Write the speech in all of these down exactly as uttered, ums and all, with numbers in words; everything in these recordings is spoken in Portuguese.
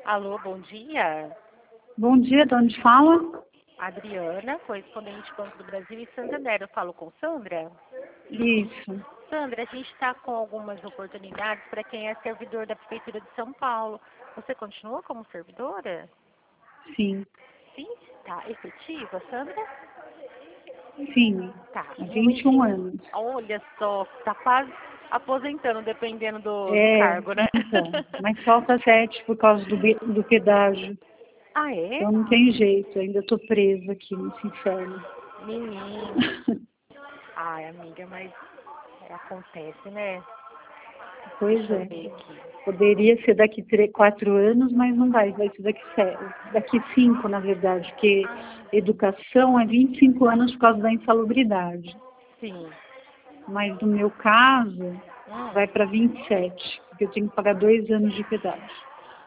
Alô, bom dia. Bom dia, de onde fala? Adriana, correspondente do Banco do Brasil e Santander. Eu falo com Sandra. Isso. Sandra, a gente está com algumas oportunidades para quem é servidor da Prefeitura de São Paulo. Você continua como servidora? Sim. Sim? Tá efetiva, Sandra? Sim. Tá. Há Um vinte e um momentinho. anos. Olha só, tá quase aposentando, dependendo do, do É, cargo, né? então. Mas falta sete por causa do, be- do pedágio. Ah, é? Então não tem jeito, ainda estou presa aqui nesse inferno. Menina. Ai, amiga, mas acontece, né? Pois Deixa eu é. ver aqui. Poderia ser daqui três, quatro anos, mas não vai, vai ser daqui sete, daqui cinco, na verdade, porque Ah, educação é vinte e cinco anos por causa da insalubridade. sim. Mas no meu caso, Hum. vai para vinte e sete, porque eu tenho que pagar dois anos de pedágio.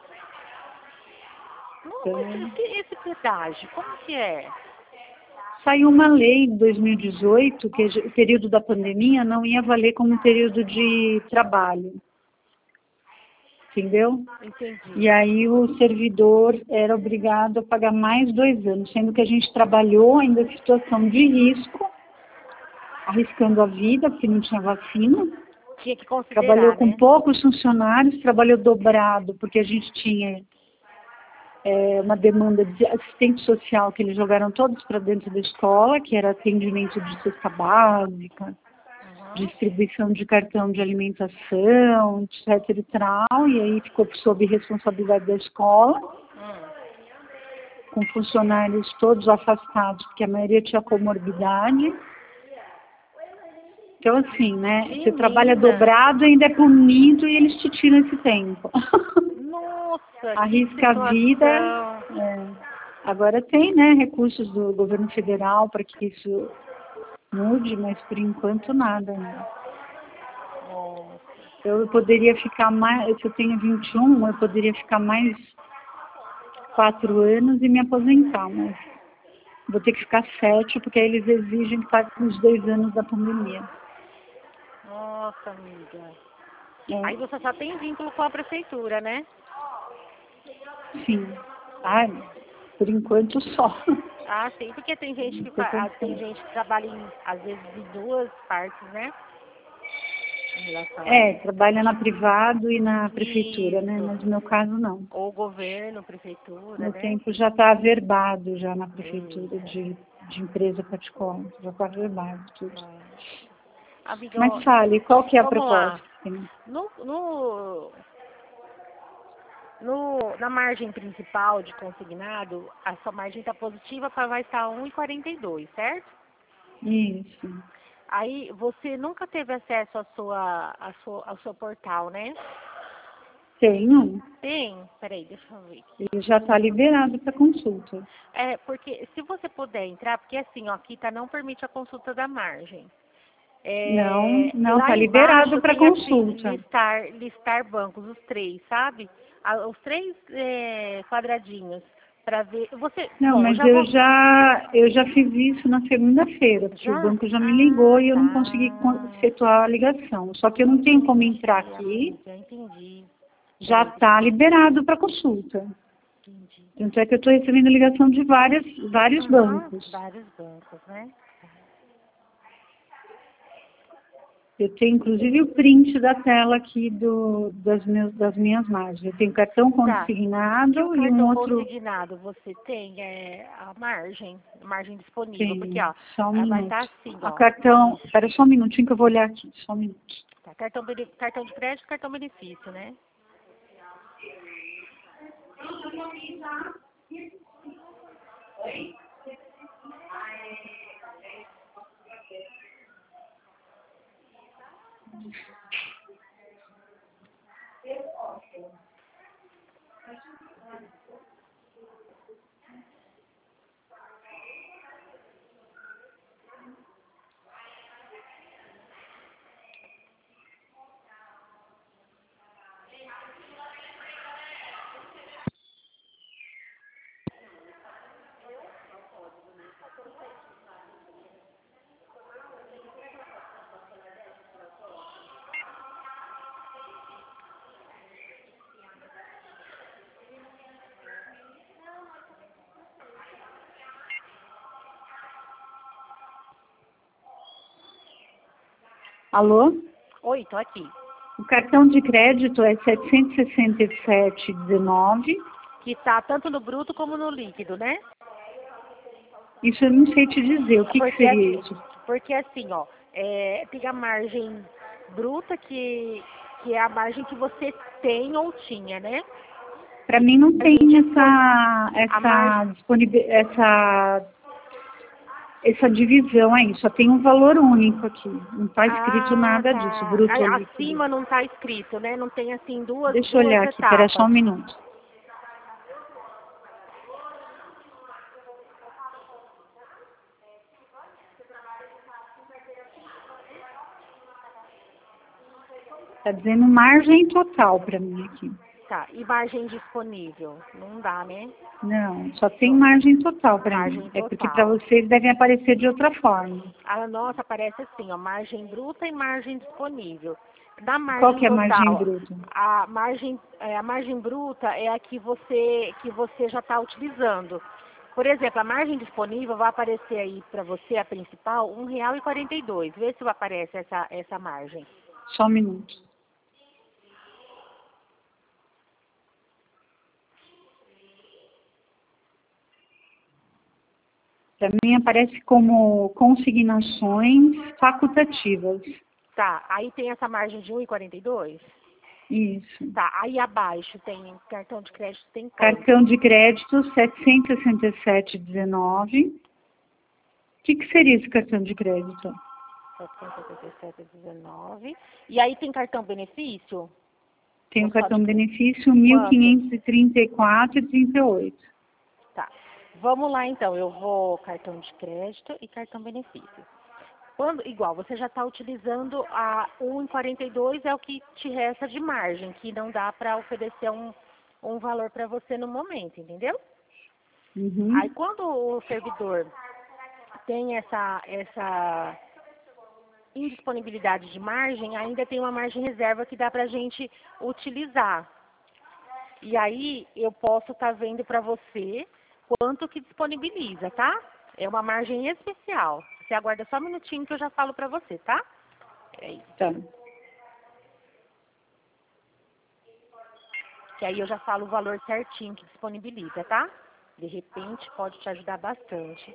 Não, mas Então, esse, esse pedágio, como que é? saiu uma lei em dois mil e dezoito que o período da pandemia não ia valer como um período de trabalho, entendeu? Entendi. E aí o servidor era obrigado a pagar mais dois anos, sendo que a gente trabalhou ainda em situação de risco, arriscando a vida, porque não tinha vacina. Tinha que Trabalhou considerar, com né? poucos funcionários, trabalhou dobrado, porque a gente tinha é, uma demanda de assistente social que eles jogaram todos para dentro da escola, que era atendimento de cesta básica, Uhum. distribuição de cartão de alimentação, etc e tal, e aí ficou sob responsabilidade da escola, Hum. com funcionários todos afastados, porque a maioria tinha comorbidade. Então, assim, né, você trabalha Menina, dobrado e ainda é punido e eles te tiram esse tempo. nossa, que Arrisca a vida. situação. É. Agora tem, né, recursos do governo federal para que isso mude, mas por enquanto nada ainda. Nossa. Eu poderia ficar mais, se eu tenho vinte e um, eu poderia ficar mais quatro anos e me aposentar, mas vou ter que ficar sete, porque aí eles exigem que pague os dois anos da pandemia. Nossa, amiga. Aí É, você só tem vínculo com a prefeitura, né? sim. Ai, por enquanto só. Ah, sim, porque tem gente Não que sei fa- como ah, tem ser. gente que trabalha em, às vezes em duas partes, né? Em relação a É, isso. trabalha na privado e na prefeitura, né? Isso. Mas no meu caso não. Ou governo, prefeitura, Meu né? tempo já está averbado já na prefeitura Eita. de, de empresa particular. Já está averbado tudo. Nossa. Amiga, Mas ó, fale, qual que é a vamos lá. proposta? Sim. No, no, no, na margem principal de consignado, a sua margem está positiva para vai estar um e quarenta e dois, certo? Isso. Aí você nunca teve acesso à sua, à sua, ao seu portal, né? Tenho. Tem? Peraí, deixa eu ver aqui. Ele já está liberado para consulta. É, porque se você puder entrar, porque assim, ó, aqui tá não permite a consulta da margem. Não, É, não, lá está liberado embaixo para tem assim, consulta. listar, listar bancos, os três, sabe? Ah, os três é, quadradinhos para ver. Você, Não, bom, eu mas já eu vou. já, eu já fiz isso na segunda-feira, porque o Já? banco já me ligou Ah, e eu não consegui con- tá. efetuar a ligação. Só que eu não tenho como entrar Entendi, aqui, amiga, entendi. já Peraí, deixa está liberado para consulta. eu entendi. Tanto é que eu estou recebendo ligação de várias, vários Aham, bancos. vários bancos, né? Eu tenho inclusive o print da tela aqui do, das, meus, das minhas margens. Eu tenho cartão Tá. E o consignado e um cartão outro. consignado, você tem é, a margem, margem disponível, porque Tem, ó, só um ela vai minuto. estar assim, A ó. cartão. Isso. Espera só um minutinho que eu vou olhar aqui. Só um minuto. Tá, cartão, bene- cartão de crédito, cartão benefício, né? Alô? Oi, tô aqui. O cartão de crédito é setecentos e sessenta e sete reais e dezenove centavos. Que tá tanto no bruto como no líquido, né? Isso eu não sei te dizer. O que, que Porque seria assim, isso? porque assim, ó, é, tem a margem bruta que, que é a margem que você tem ou tinha, né? Para mim não A tem gente essa, a essa, margem, disponibil- essa, essa divisão aí. Só tem um valor único aqui. Não está escrito ah, nada disso, tá. bruto ou A- líquido. Acima não tá escrito, né? Não tem assim duas, Deixa eu duas olhar aqui, espera só etapas. um minuto. Está dizendo margem total para mim aqui. Tá. E margem disponível? Não dá, né? Não, só tem margem total para mim. Margem É porque para total. vocês devem aparecer de outra forma. A nossa aparece assim, ó, margem bruta e margem disponível. Da Qual margem que é a margem total, bruta? a margem, é, a margem bruta é a que você, que você já está utilizando. Por exemplo, a margem disponível vai aparecer aí para você, a principal, um real e quarenta e dois. Vê se aparece essa, essa margem. Só um minuto. Para mim aparece como consignações facultativas. Tá, aí tem essa margem de um e quarenta e dois. Isso. Tá, aí abaixo tem cartão de crédito, tem quanto? Cartão de crédito setecentos e sessenta e sete reais e dezenove centavos. O que, que seria esse cartão de crédito? setecentos e setenta e sete reais e dezenove. E aí tem cartão benefício? Tem Ou o só cartão de crédito? benefício mil Quanto? quinhentos e trinta e quatro reais e trinta e oito centavos. Tá. Vamos lá então. Eu vou cartão de crédito e cartão benefício. Quando, igual, você já está utilizando a um e quarenta e dois é o que te resta de margem, que não dá para oferecer um, um valor para você no momento, entendeu? Aí Uhum. quando o servidor tem essa, essa indisponibilidade de margem, ainda tem uma margem reserva que dá para a gente utilizar. E aí eu posso estar vendo para você quanto que disponibiliza, tá? É uma margem especial. Você aguarda só um minutinho que eu já falo para você, tá? Peraí. Tá. Que aí eu já falo o valor certinho que disponibiliza, tá? De repente pode te ajudar bastante.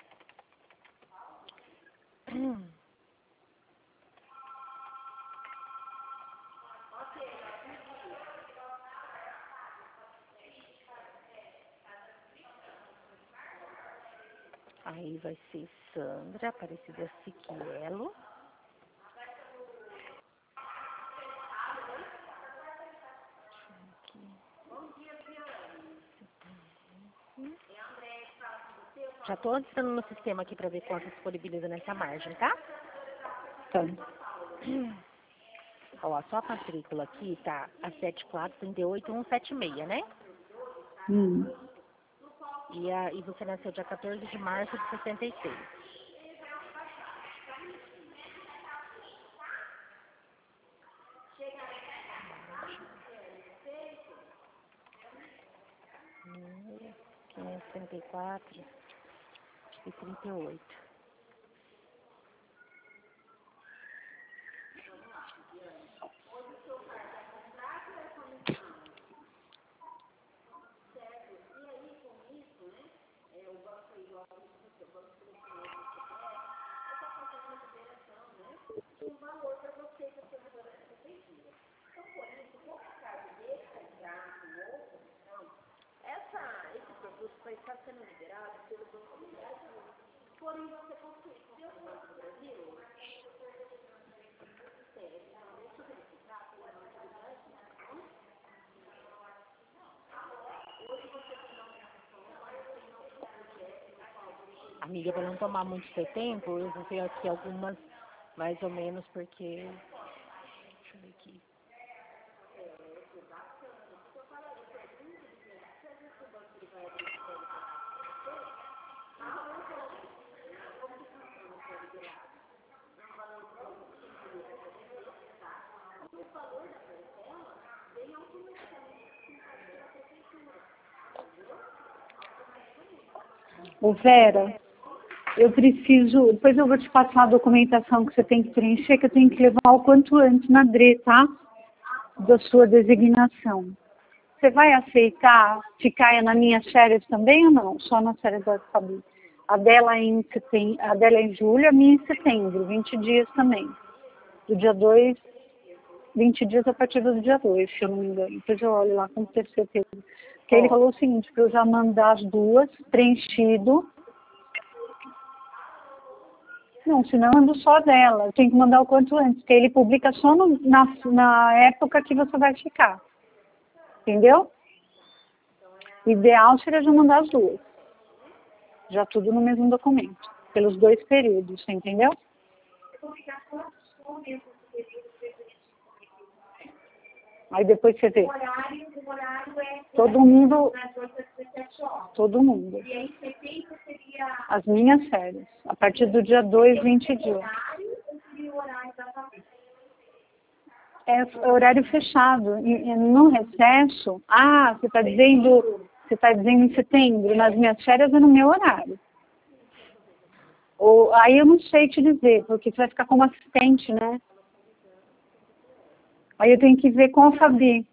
Aí vai ser Sandra, Aparecida Siquielo. Já tô entrando no sistema aqui para ver quanto disponibiliza nessa margem, tá? Tá. Ó, só a matrícula aqui tá a setenta e quatro, trinta e oito, cento e setenta e seis, né? Hum. E, a, e você nasceu dia quatorze de março de sessenta e seis. quinhentos e trinta e quatro e trinta e oito. Amiga, para não tomar muito seu tempo, eu vou ver aqui algumas, mais ou menos, porque... Deixa eu ver aqui. Ô Vera, eu preciso, depois eu vou te passar a documentação que você tem que preencher, que eu tenho que levar o quanto antes na D R E, tá? Da sua designação. Você vai aceitar ficar na minha férias também ou não? Só na férias da Fabi. A dela é em setembro, a dela é em julho, a minha em setembro, vinte dias também. Do dia dois, vinte dias a partir do dia dois, se eu não me engano. Depois eu olho lá com certeza. Porque ele falou o seguinte, para eu já mandar as duas, preenchido. Não, senão eu mando só dela. Eu tenho que mandar o quanto antes, porque ele publica só no, na, na época que você vai ficar. Entendeu? O ideal seria já mandar as duas. Já tudo no mesmo documento. Pelos dois períodos, você entendeu? Aí depois você vê. Todo mundo. Todo mundo. As minhas férias. A partir do dia dois, vinte dias. É horário fechado. No recesso. Ah, você está dizendo. Você está dizendo em setembro. Nas minhas férias é no meu horário. Ou, aí eu não sei te dizer, porque você vai ficar como assistente, né? Aí eu tenho que ver com a Fabi.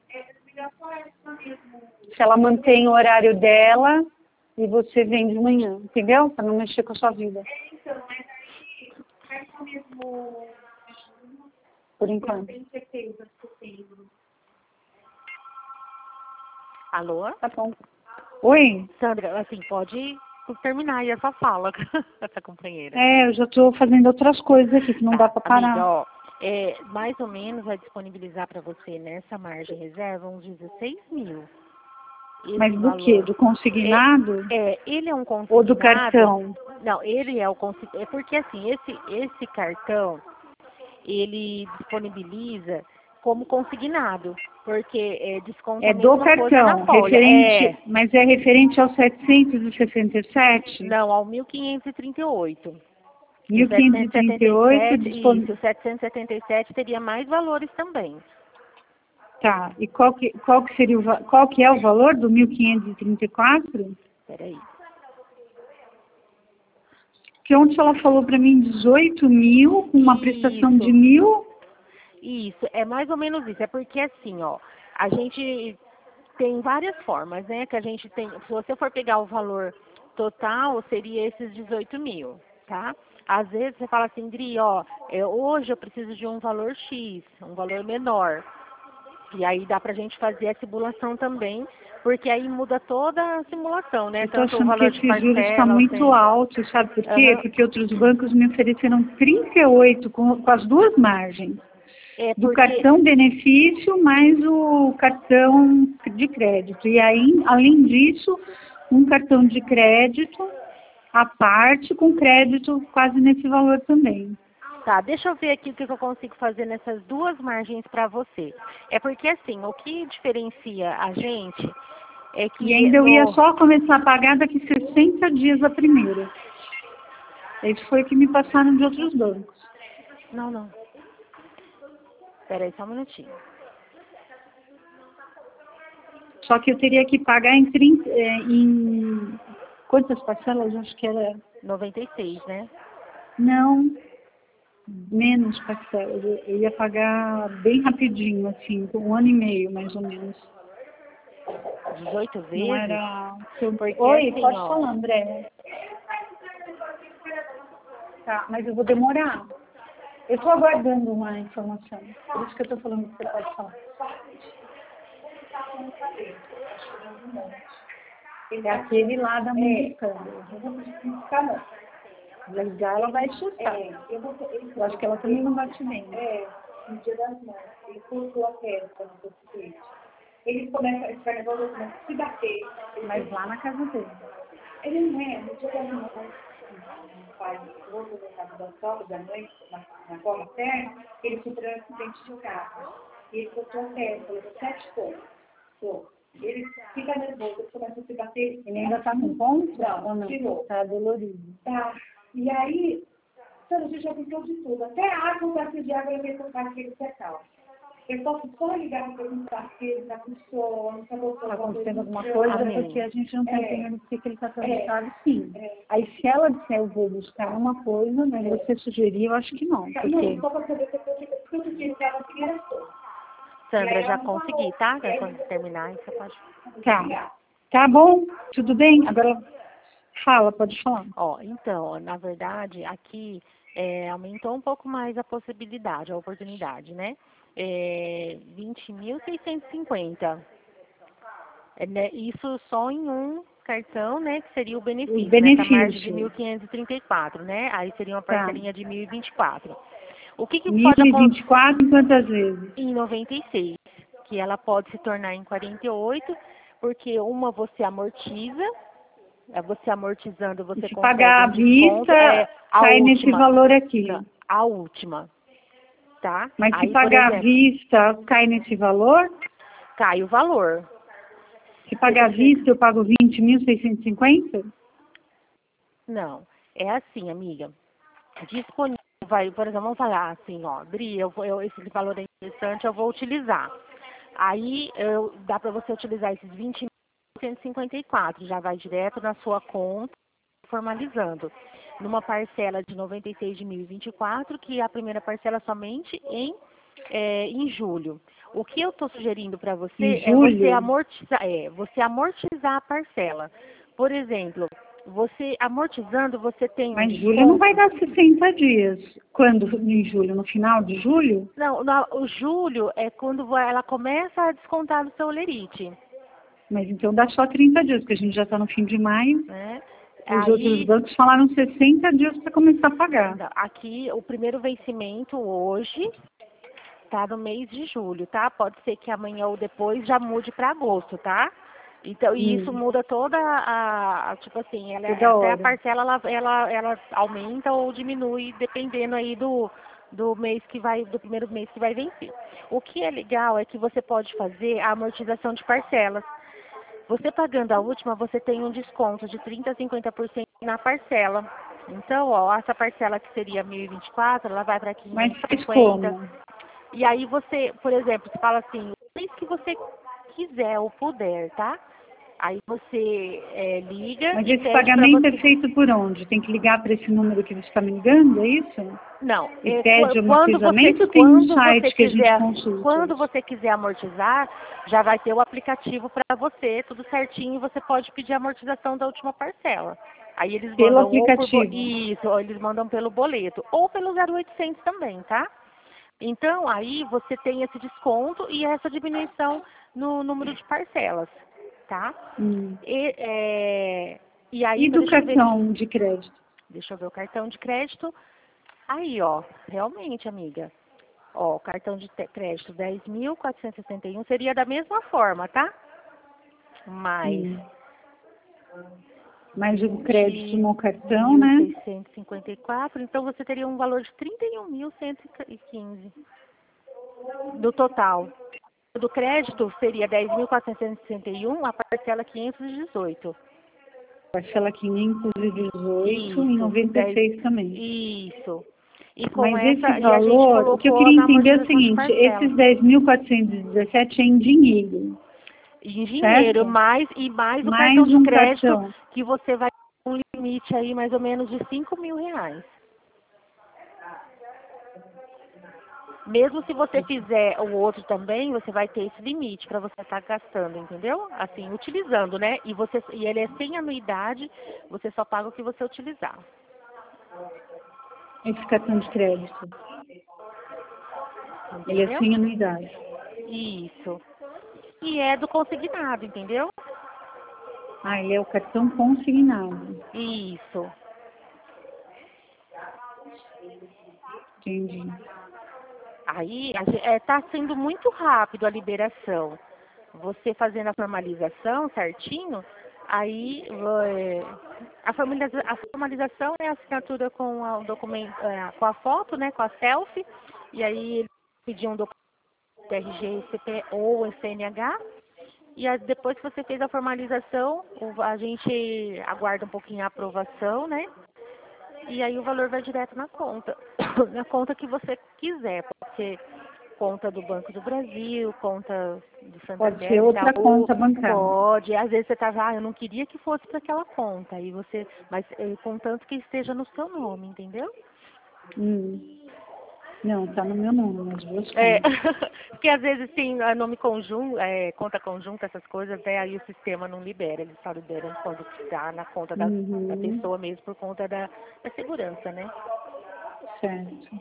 Se ela mantém o horário dela e você vem de manhã, entendeu? Para não mexer com a sua vida. Por enquanto. Alô? Tá bom. Oi? Sandra, assim, pode terminar aí essa fala com essa companheira. É, eu já estou fazendo outras coisas aqui que não Tá, dá para parar. amiga, ó, é, mais ou menos vai disponibilizar para você nessa margem reserva uns dezesseis mil. Esse Mas do valor. que? Do consignado? É, é, ele é um consignado. Ou do cartão? Não, ele é o consignado. É porque assim, esse, esse cartão, ele disponibiliza como consignado. Porque é, desconta É a do mesma coisa na cartão, folha. referente, É, mas é referente ao setecentos e sessenta e sete? não, ao mil quinhentos e trinta e oito. mil quinhentos e trinta e oito, dispon... Isso, setecentos e setenta e sete teria mais valores também. Tá, e qual que, qual que seria o, va- qual que é o valor do mil quinhentos e trinta e quatro? Peraí. Que ontem ela falou para mim dezoito mil, com uma prestação de Isso. mil. Isso, é mais ou menos isso. É porque assim, ó, a gente tem várias formas, né? Que a gente tem. Se você for pegar o valor total, seria esses dezoito mil, tá? Às vezes você fala assim, Dri, ó, é, hoje eu preciso de um valor X, um valor menor. E aí dá pra gente fazer a simulação também, porque aí muda toda a simulação, né? Eu tô Tanto o achando que valor de esse juros está parcela, muito tem. alto, sabe por quê? Aham. Porque outros bancos me ofereceram trinta e oito com, com as duas margens. É Do porque. cartão benefício mais o cartão de crédito. E aí, além disso, um cartão de crédito à parte com crédito quase nesse valor também. Tá, deixa eu ver aqui o que eu consigo fazer nessas duas margens para você. É porque assim, o que diferencia a gente é que E ainda eu ia no... só começar a pagar daqui sessenta dias a primeira. Isso foi o que me passaram de outros bancos. Não, não. Espera aí só um minutinho. Só que eu teria que pagar em, trinta, é, em quantas parcelas? Acho que era... noventa e seis, né? Não, menos parcelas. Eu eu ia pagar bem rapidinho, assim, com um ano e meio, mais ou menos. dezoito vezes? Não era... Porque Oi, assim, pode ó. falar, André. Tá, mas eu vou demorar. Eu estou aguardando uma informação. Por isso que eu estou falando que você pode falar. É aquele lá da mãe é. Ligar, ela vai chutar. É, eu, vou, eu acho que ela também não bate bem. É, no dia das mães. Ele cortou a festa no seu cliente. Ele começa, esse carnaval começa a se bater. Mas lá na casa dele. Ele não é, no dia das mães, um pai, outro no caso da sogra, da mãe, na, na avó materna, ele sofreu um acidente de carro. E ele cortou a festa, levou sete pontos. Ele fica nervoso, ele começa a se bater. Ele ainda está com ponto? Não, ou não? Tirou. Está dolorido. Tá. E aí, a gente já pintou de tudo. Até a água, um pedaço de água, ele veio colocar aquele secal. Eu posso só ligar para perguntar se ele está com sono, se está acontecendo alguma Amém. coisa, porque a gente não está entendendo por que que ele está cansado, sim. Aí se ela disser eu vou buscar uma coisa, né, você sugerir, eu acho que não. Porque... Não, só para saber se eu estou dizendo que ela queria sono. Sandra, já consegui, tá? Quando terminar, você pode... Tá. Tá bom? Tudo bem? Agora fala, pode falar. Ó, então, na verdade, aqui é, aumentou um pouco mais a possibilidade, a oportunidade, né? É, vinte mil seiscentos e cinquenta. É, né, isso só em um cartão, né? Que seria o benefício, nessa margem de mil quinhentos e trinta e quatro, né? Aí seria uma parcelinha de mil e vinte e quatro. O que, que pode acontecer? mil e vinte e quatro quantas vezes? Em noventa e seis, que ela pode se tornar em quarenta e oito, porque uma você amortiza, é você amortizando, você Se consegue pagar à um desconto. vista, É, a cai nesse última, valor aqui. não, a última, tá? Mas se Aí, por pagar à exemplo, vista, cai nesse valor? cai o valor. Se pagar à vista, eu pago vinte mil seiscentos e cinquenta? Não, é assim, amiga. Disponível, vai, por exemplo, vamos falar assim, ó, Dri, eu, vou- eu, esse valor é interessante, eu vou utilizar. Aí eu, dá para você utilizar esses vinte mil cento e cinquenta e quatro, já vai direto na sua conta, formalizando. Numa parcela de noventa e seis de mil e vinte e quatro, que é a primeira parcela somente em, é, em julho. O que eu estou sugerindo para você Em é você julho? amortizar, é, você amortizar a parcela. Por exemplo, você amortizando, você tem um Mas desconto. julho não vai dar sessenta dias. Quando em julho? No final de julho? Não, na- o julho é quando vai- ela começa a descontar do seu lerite, Mas então dá só trinta dias, porque a gente já está no fim de maio. né? Os outros Aí, bancos falaram sessenta dias para começar a pagar. não, aqui o primeiro vencimento hoje tá no mês de julho, tá? Pode ser que amanhã ou depois já mude para agosto, tá? Então, e isso Hum, muda toda a, a- tipo assim, ela, toda até a hora. parcela ela, ela, ela aumenta ou diminui dependendo aí do, do mês que vai, do primeiro mês que vai vencer. O que é legal é que você pode fazer a amortização de parcelas. Você pagando a última, você tem um desconto de trinta a cinquenta por cento na parcela. Então, ó, essa parcela que seria mil e vinte e quatro, ela vai para Mas quinhentos e faz cinquenta. como? E aí você, por exemplo, você fala assim, o mês que você quiser ou puder, tá? Aí você é, liga Mas e esse pede para pagamento é você. feito por onde? Tem que ligar para esse número que você está me ligando, é isso? Não, E é, pede qu- o quando você, amortizamento ou tem um quando você site que a gente quiser, consulta? quando você quiser amortizar, já vai ter o aplicativo para você, tudo certinho, e você pode pedir a amortização da última parcela. Aí eles Pelo mandam ou por bo- aplicativo. isso, ou eles mandam pelo boleto, ou pelo zero oitocentos também, tá? Então, aí você tem esse desconto e essa diminuição no número de parcelas, tá? Hum. E, é, e E ainda, do deixa eu ver aqui, cartão de crédito? deixa eu ver o cartão de crédito. Aí, ó, realmente, amiga, ó, o cartão de te- crédito dez mil quatrocentos e sessenta e um seria da mesma forma, tá? Mas Hum. Mas o crédito no cartão, mil né? seiscentos e cinquenta e quatro, então você teria um valor de trinta e um mil cento e quinze do total. Do crédito seria dez mil quatrocentos e sessenta e um, a parcela quinhentos e dezoito. Parcela quinhentos e dezoito e Isso, noventa e dez, seis também. isso. E com Mas esse essa, e a gente valor, o que eu colocou queria na entender é o amortização de seguinte, parcela. esses dez mil quatrocentos e dezessete é em dinheiro, Em dinheiro, certo? mais e mais o cartão Mais de um crédito, cartão. que você vai ter um limite aí mais ou menos de cinco mil reais. Mesmo se você fizer o outro também, você vai ter esse limite para você estar gastando, entendeu? Assim, utilizando, né? E, você, e ele é sem anuidade, você só paga o que você utilizar. Esse cartão de crédito. Ele é Entendeu? sem anuidade. Isso. E é do consignado, entendeu? Ah, ele é o cartão consignado. Isso. Entendi. Aí está sendo muito rápido a liberação. Você fazendo a formalização certinho, aí é, a, formaliza- a formalização é a assinatura com a, o documento, é, com a foto, né, com a selfie, e aí ele pediu um documento R G, C P ou C N H, e aí, depois que você fez a formalização, o- a gente aguarda um pouquinho a aprovação, né? E aí o valor vai direto na conta, na conta que você quiser, pode ser conta do Banco do Brasil, conta do Pode Santander, ser outra Itaú, conta bancária. pode. Às vezes você tá, ah, eu não queria que fosse para aquela conta, e você, mas eh, contanto que esteja no seu nome, entendeu? Hum. Não, tá no meu nome, as duas É, contas. porque às vezes tem é, nome conjunto, é, conta conjunta, essas coisas, né? Aí o sistema não libera, ele só libera quando está na conta da, da Uhum. pessoa mesmo, por conta da, da segurança, né? Certo.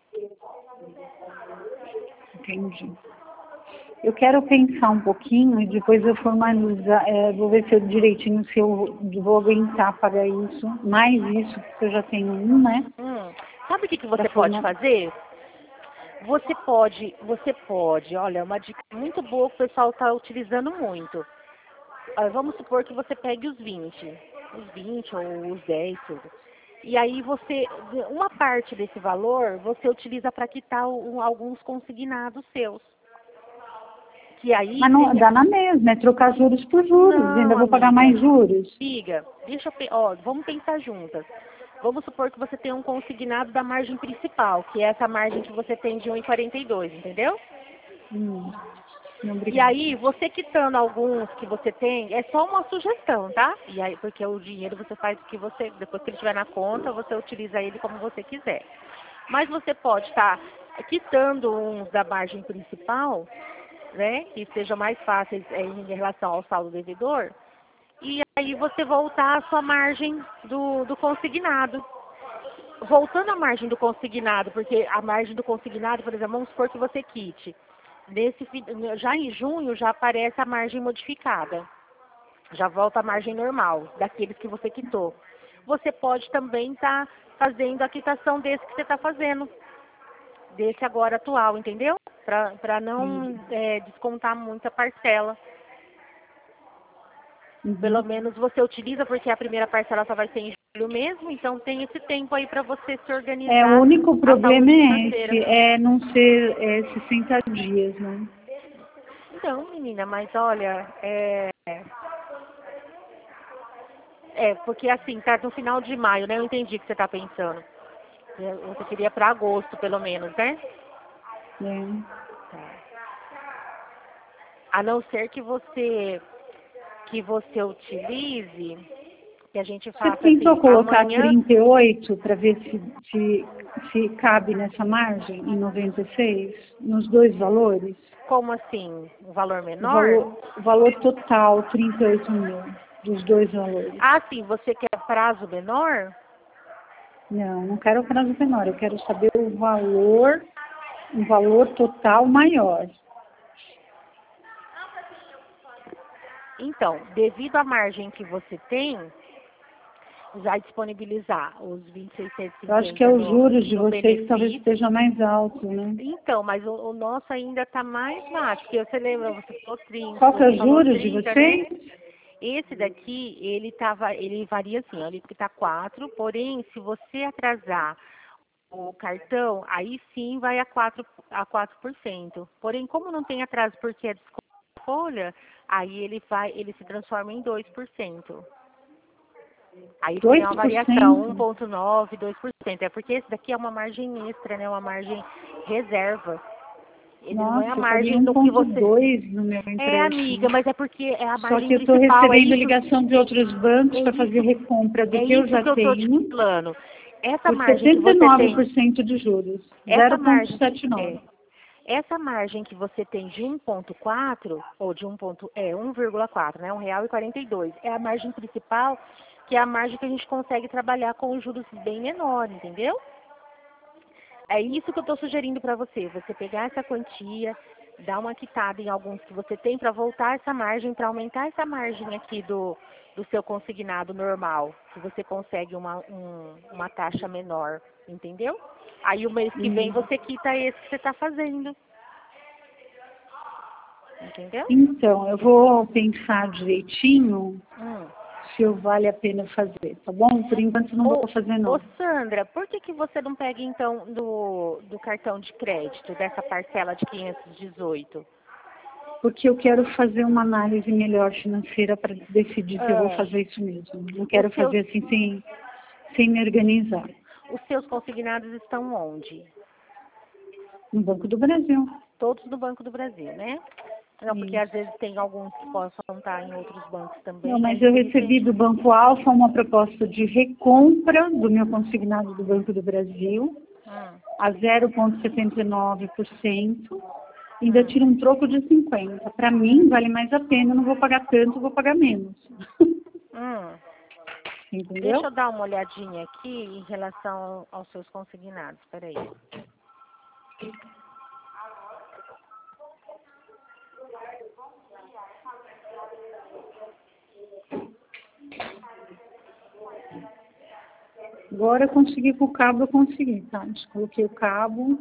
Entendi. Eu quero pensar um pouquinho e depois eu formalizar, é, vou ver se eu direitinho, se eu vou aguentar pagar isso, mais isso, porque eu já tenho um, né? Hum, sabe o que, que Pra você pode formar. fazer? Você pode, você pode, olha, uma dica muito boa que o pessoal está utilizando muito. Ah, vamos supor que você pegue os vinte, os vinte ou os dez, tudo. E aí você, uma parte desse valor, você utiliza para quitar o- alguns consignados seus. Que aí Mas não tem. dá na mesma, é trocar juros por juros, ainda Não, vou pagar amiga. mais juros. Amiga, deixa eu. pe- Ó, vamos pensar juntas. Vamos supor que você tem um consignado da margem principal, que é essa margem que você tem de um e quarenta e dois, entendeu? Hum, não, E obrigada. aí, você quitando alguns que você tem, é só uma sugestão, tá? E aí, porque o dinheiro você faz o que você, depois que ele estiver na conta, você utiliza ele como você quiser. Mas você pode estar quitando uns da margem principal, né? Que sejam mais fáceis é, em relação ao saldo devedor. E aí você voltar à sua margem do, do consignado. Voltando à margem do consignado, porque a margem do consignado, por exemplo, vamos supor que você quite. Nesse, fi- já em junho já aparece a margem modificada. Já volta a margem normal, daqueles que você quitou. Você pode também estar fazendo a quitação desse que você está fazendo, desse agora atual, entendeu? Para Hum, não é, descontar muita parcela. Pelo uhum. menos você utiliza, porque a primeira parcela só vai ser em julho mesmo, então tem esse tempo aí para você se É, o organizar único a problema saúde é financeira. esse, é não ser é, sessenta dias, né? Então, menina, mas olha, é, é porque assim, tá no final de maio, né? Eu entendi o que você tá pensando. É, você queria para agosto, pelo menos, né? É. A não ser que você que você utilize, que a gente Você faça tentou assim, colocar amanhã, trinta e oito para ver se, se, se cabe nessa margem em noventa e seis, nos dois valores? como assim, um valor O menor? valor, o valor total, trinta e oito mil, dos dois valores. Ah, sim, você quer prazo menor? Não, não quero o prazo menor, eu quero saber o valor, um valor total maior. Então, devido à margem que você tem, vai disponibilizar os vinte e seis Eu acho que é cinquenta os no, juros de no vocês que talvez benefício. esteja mais alto, né? Então, mas o, o nosso ainda está mais baixo, porque você lembra, você falou trinta, Qual que é você os falou juros de trinta, né? vocês? Esse daqui, ele tava, ele varia assim, ó, ele está quatro, porém, se você atrasar o cartão, aí sim vai a quatro a quatro por cento. Porém, como não tem atraso porque é desconto da folha, aí ele vai, ele se transforma em dois por cento. Aí Dois seria uma por variação, um cento. vírgula nove, dois por cento. É porque esse daqui é uma margem extra, né? Uma margem reserva. Ele não é a Nossa, eu paguei margem um no que ponto você. dois no meu É, amiga, empréstimo. mas é porque é a Só margem que eu estou principal, é recebendo isso, ligação de outros bancos é para fazer isso, recompra do é que eu isso já que eu tô te tenho falando. Essa por margem que setenta e você nove tem, por cento de juros. essa margem, é, zero vírgula setenta e nove. essa margem que você tem de um vírgula quatro, ou de um ponto, é, um vírgula quatro, né? Um real e quarenta e dois. É a margem principal, que é a margem que a gente consegue trabalhar com os juros bem menores, entendeu? É isso que eu estou sugerindo para você. Você pegar essa quantia, dar uma quitada em alguns que você tem para voltar essa margem, para aumentar essa margem aqui do, do seu consignado normal, que você consegue uma, um, uma taxa menor, entendeu? Aí o mês que vem Hum. você quita esse que você está fazendo, entendeu? Então, eu vou pensar direitinho Hum. se eu vale a pena fazer, tá bom? Por enquanto não vou Ô, fazer ô não. Sandra, por que, que você não pega então do, do cartão de crédito, dessa parcela de quinhentos e dezoito? Porque eu quero fazer uma análise melhor financeira para decidir se eu vou Ah, fazer isso mesmo. Não os quero seus, fazer assim sem, sem me organizar. os seus consignados estão onde? No Banco do Brasil. Todos no Banco do Brasil, né? Não, porque Isso. às vezes tem alguns que possam estar em outros bancos também. Não, mas aí eu por isso a recebi gente- do Banco Alfa uma proposta de recompra do meu consignado do Banco do Brasil Hum, a zero vírgula setenta e nove por cento. Ainda hum. tira um troco de cinquenta por cento. Para mim, vale mais a pena. Eu não vou pagar tanto, vou pagar menos. Hum. Deixa Entendeu? eu dar uma olhadinha aqui em relação aos seus consignados. Peraí. Agora eu consegui com o cabo, eu consegui, tá? Coloquei o cabo.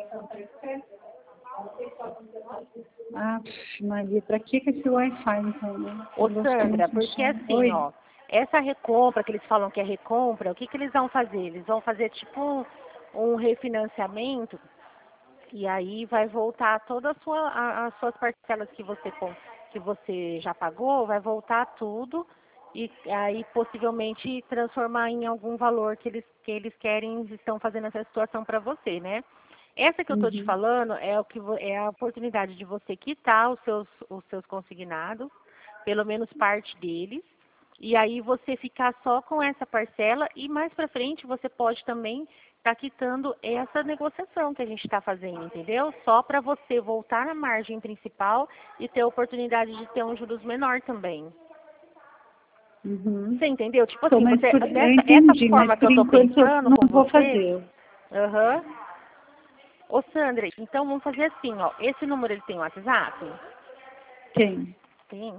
Ah, Maria, pra que que esse Wi-Fi, então, né? Ô, Eu gosto que não Sandra, porque funciona. assim, Oi? ó, essa recompra que eles falam que é recompra, o que que eles vão fazer? Eles vão fazer tipo um, um refinanciamento e aí vai voltar toda a sua, a- as suas parcelas que você, com- que você já pagou, vai voltar tudo e aí possivelmente transformar em algum valor que eles, que eles querem, estão fazendo essa situação para você, né? Essa que eu estou te Uhum. falando é, o que, vo- é a oportunidade de você quitar os seus, os seus consignados, pelo menos parte deles, e aí você ficar só com essa parcela e mais para frente você pode também estar quitando essa negociação que a gente está fazendo, entendeu? Só para você voltar na margem principal e ter a oportunidade de ter um juros menor também. Uhum. Você entendeu? Tipo Então, assim, mas você por, eu nessa essa entendi, mas forma que por eu estou enquanto eu pensando não com vou você, fazer. aham. Ô Sandra, então vamos fazer assim, ó. Esse número ele tem WhatsApp? Quem? Tem.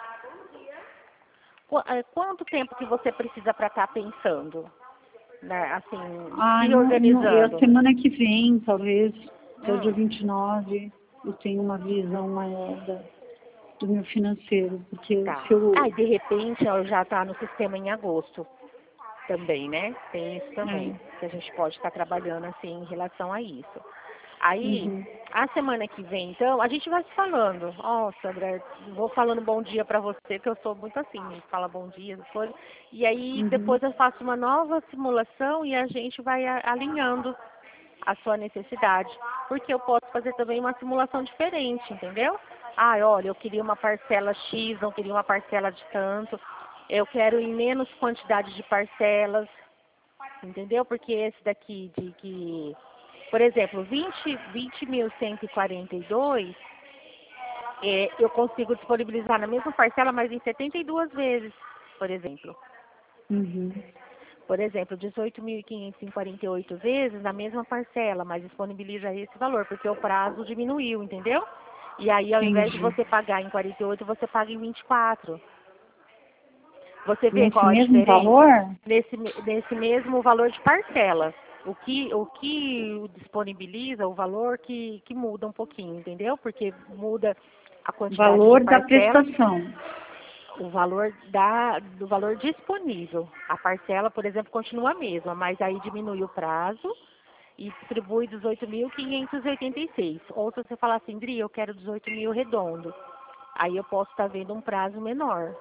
Qu- eh, Quanto tempo que você precisa para estar pensando, né? Assim, Ah, se não, não, é a organizando? semana que vem, talvez, até o dia Hum. vinte e nove, eu tenho uma visão maior da, do meu financeiro, porque Tá. se eu... Ah, e de repente ó, já está no sistema em agosto também, né? Tem isso também, É, que a gente pode estar trabalhando assim em relação a isso. Aí, uhum, a semana que vem, então, a gente vai se falando. Ó, Sandra, vou falando bom dia pra você, que eu sou muito assim, fala bom dia, essas coisas. E aí, uhum, depois eu faço uma nova simulação e a gente vai a- alinhando a sua necessidade. Porque eu posso fazer também uma simulação diferente, entendeu? Ah, olha, eu queria uma parcela X, não queria uma parcela de tanto. Eu quero em menos quantidade de parcelas, entendeu? Porque esse daqui de que, por exemplo, vinte, vinte mil cento e quarenta e dois, é, eu consigo disponibilizar na mesma parcela, mas em setenta e duas vezes, por exemplo. uhum. Por exemplo, dezoito mil quinhentos e quarenta e oito vezes na mesma parcela, mas disponibiliza esse valor, porque o prazo diminuiu, entendeu? E aí, ao invés de Entendi. você pagar em quarenta e oito, você paga em vinte e quatro. Você vê Nesse qual a mesmo diferença? valor? Nesse, nesse mesmo valor de parcela. O que, o que disponibiliza, o valor que, que muda um pouquinho, entendeu? Porque muda a quantidade de Valor da parcela, prestação. o valor da, do valor disponível. A parcela, por exemplo, continua a mesma, mas aí diminui o prazo e distribui dezoito mil quinhentos e oitenta e seis. Ou se você falar assim, Dri, eu quero dezoito mil redondo. Aí eu posso estar vendo um prazo menor.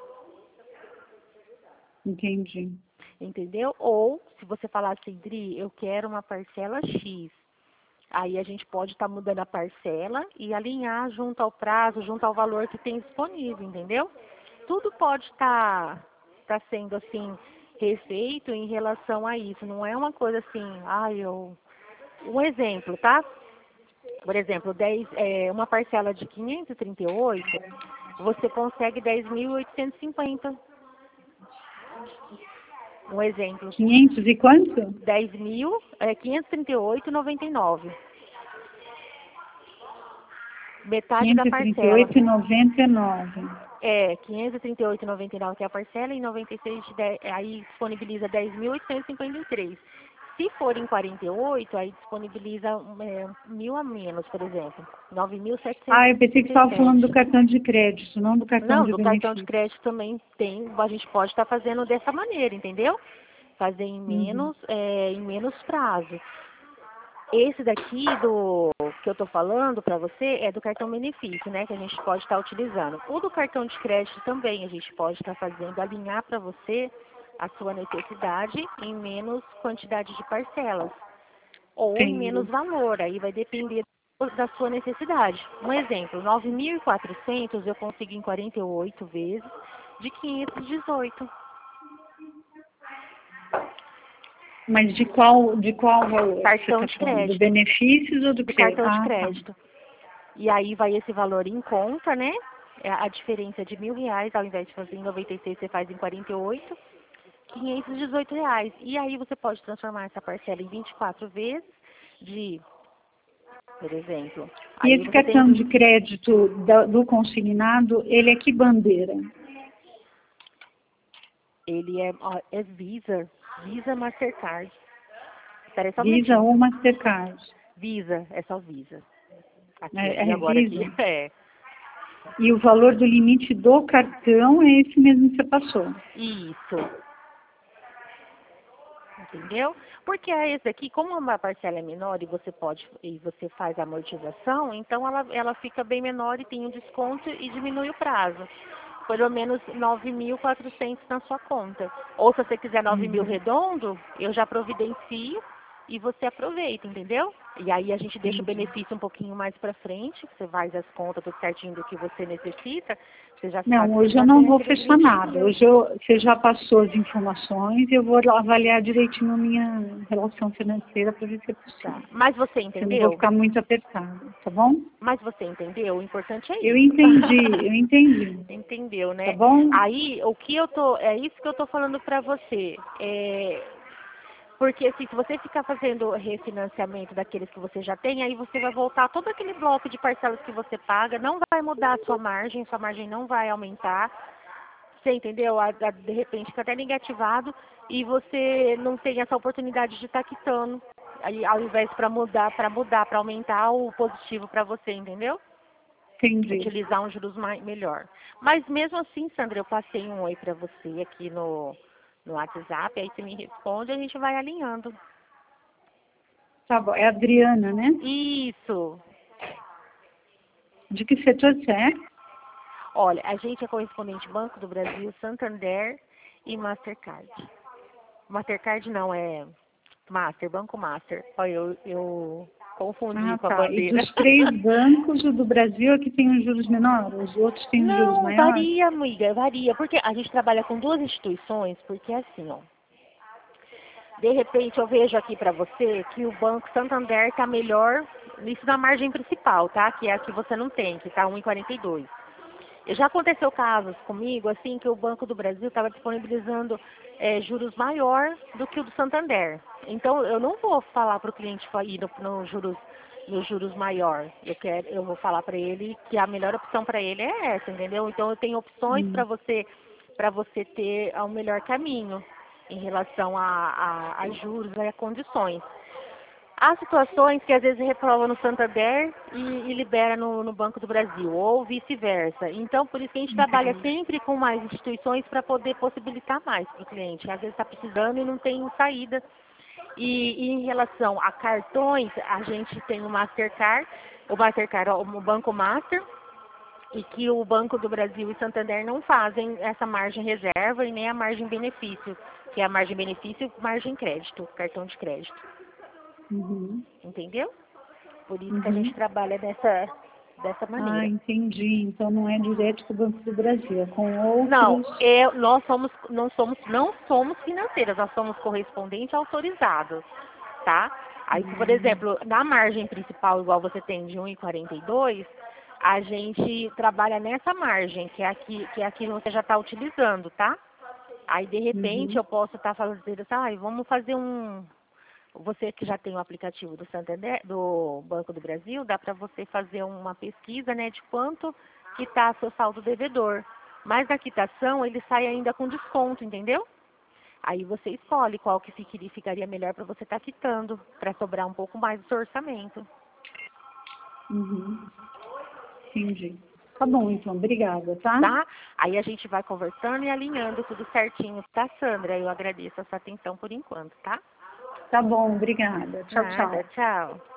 Entendi. Entendeu? Ou, se você falar assim, Dri, eu quero uma parcela X. Aí a gente pode estar mudando a parcela e alinhar junto ao prazo, junto ao valor que tem disponível, entendeu? Tudo pode estar tá sendo assim refeito em relação a isso. Não é uma coisa assim, ah, eu. Um exemplo, tá? Por exemplo, dez, é, uma parcela de quinhentos e trinta e oito, você consegue dez mil oitocentos e cinquenta. Um exemplo. quinhentos e quanto? dez mil, é, quinhentos e trinta e oito e noventa e nove. Metade da quinhentos e trinta e parcela. oito e noventa e nove. É, quinhentos e trinta e oito e noventa e nove que é a parcela, e noventa e seis de dez, aí disponibiliza dez mil oitocentos e cinquenta e três. Se for em quarenta e oito, aí disponibiliza é, mil a menos, por exemplo. nove mil setecentos Ah, e eu pensei que sessenta e estava falando do sete. cartão de crédito, não do cartão Não, de do cartão de benefício. crédito também tem, a gente pode estar fazendo dessa maneira, entendeu? Fazer em Uhum. menos, é, em menos prazo. Esse daqui do que eu estou falando para você é do cartão benefício, né? Que a gente pode estar utilizando. O do cartão de crédito também a gente pode estar fazendo, alinhar para você a sua necessidade em menos quantidade de parcelas ou em menos Entendo. valor. Aí vai depender da sua necessidade. Um exemplo, nove mil e quatrocentos eu consigo em quarenta e oito vezes de quinhentos e dezoito. Mas de qual, de qual valor? Cartão Você de está falando? Do crédito. benefícios ou do Do quê? cartão de Ah, tá. crédito. E aí vai esse valor em conta, né? É a diferença de mil reais, ao invés de fazer em noventa e seis, você faz em quarenta e oito, quinhentos e dezoito reais. E aí você pode transformar essa parcela em vinte e quatro vezes de, por exemplo. E Aí esse você tem cartão de que, crédito da- do consignado, ele é que bandeira? ele é, ó, é Visa, Visa Mastercard. Espera aí só um Visa minutinho. ou Mastercard? Visa, é só Visa. Aqui, É, e é agora aqui, Visa? é. E o valor do limite do cartão é esse mesmo que você passou? Isso. Entendeu? Porque a esse aqui, como uma parcela é menor e você pode e você faz a amortização, então ela, ela fica bem menor e tem um desconto e diminui o prazo. Pelo menos nove mil e quatrocentos na sua conta. Ou se você quiser nove mil Uhum. redondo, eu já providencio e você aproveita, entendeu? E aí a gente deixa o Entendi. benefício um pouquinho mais para frente, você faz as contas tudo certinho do que você necessita, você já sabe Não, que você hoje eu já não tem vou aqueles fechar vinte nada. mil. Hoje eu, você já passou as informações e eu vou lá avaliar direitinho a minha relação financeira para ver se é Tá. possível. Mas você Se eu não vou entendeu? ficar muito apertada, tá bom? Mas você entendeu? O importante é Eu isso. entendi, eu entendi, Entendeu, tá né? bom? Aí, o que eu tô, é isso que eu tô falando pra você. É, porque assim, se você ficar fazendo refinanciamento daqueles que você já tem, aí você vai voltar todo aquele bloco de parcelas que você paga, não vai mudar a sua margem, sua margem não vai aumentar. Você entendeu? A- a- De repente fica até negativado e você não tem essa oportunidade de estar quitando. Aí, ao invés para mudar, para mudar, para aumentar o positivo para você, entendeu? Entendi. Utilizar um juros mai- melhor. Mas mesmo assim, Sandra, eu passei um oi para você aqui no, no WhatsApp, aí você me responde e a gente vai alinhando. Tá bom, é a Adriana, né? Isso. De que setor você é? Olha, a gente é correspondente Banco do Brasil, Santander e Mastercard. Mastercard não, é Master, Banco Master. Olha, eu, eu confundi Ah, com a tá. E bandeira. dos três bancos, o do Brasil é que tem os juros menores, os outros têm os juros Não, maiores? varia, amiga, varia. Porque a gente trabalha com duas instituições, porque é assim, ó. De repente eu vejo aqui para você que o Banco Santander está melhor, isso na margem principal, tá? Que é a que você não tem, que está um e quarenta e dois. E já aconteceu casos comigo, assim, que o Banco do Brasil estava disponibilizando eh, juros maior do que o do Santander. Então, eu não vou falar para o cliente ir no, no juros, no juros maior. Eu, quero, eu vou falar para ele que a melhor opção para ele é essa, entendeu? Então, eu tenho opções para Hum. você, para você ter o melhor caminho em relação a, a, a juros e a condições. Há situações que às vezes reprova no Santander e, e libera no, no Banco do Brasil, ou vice-versa. Então, por isso que a gente trabalha Entendi. sempre com mais instituições para poder possibilitar mais para o cliente. Às vezes está precisando e não tem saída. E, e em relação a cartões, a gente tem o Mastercard, o Mastercard, ó, o Banco Master, e que o Banco do Brasil e Santander não fazem essa margem reserva e nem a margem benefício, que é a margem benefício e margem crédito, cartão de crédito. Uhum. Entendeu? Por isso que a gente Uhum. trabalha dessa, dessa Ah, maneira. entendi. Então não é direto com o Banco do Brasil, é com Não, outros. é, nós somos, não somos, não somos financeiras, nós somos correspondente autorizado, tá? Aí, se, por Hum. exemplo, na margem principal, igual você tem de um e quarenta e dois, a gente trabalha nessa margem, que é aqui, que é aqui que você já está utilizando, tá? Aí, de repente, Uhum. eu posso estar falando assim, ah, vamos fazer um, você que já tem o aplicativo do Santander, do Banco do Brasil, dá para você fazer uma pesquisa, né, de quanto que está seu saldo devedor. Mas na quitação ele sai ainda com desconto, entendeu? Aí você escolhe qual que ficaria, ficaria melhor para você estar quitando, para sobrar um pouco mais do seu orçamento, Uhum. Entendi. Tá bom, então. Obrigada, tá? tá? Aí a gente vai conversando e alinhando tudo certinho, tá, Sandra? Eu agradeço a sua atenção por enquanto, tá? Tá bom, obrigada. Tchau, Nada, tchau. tchau.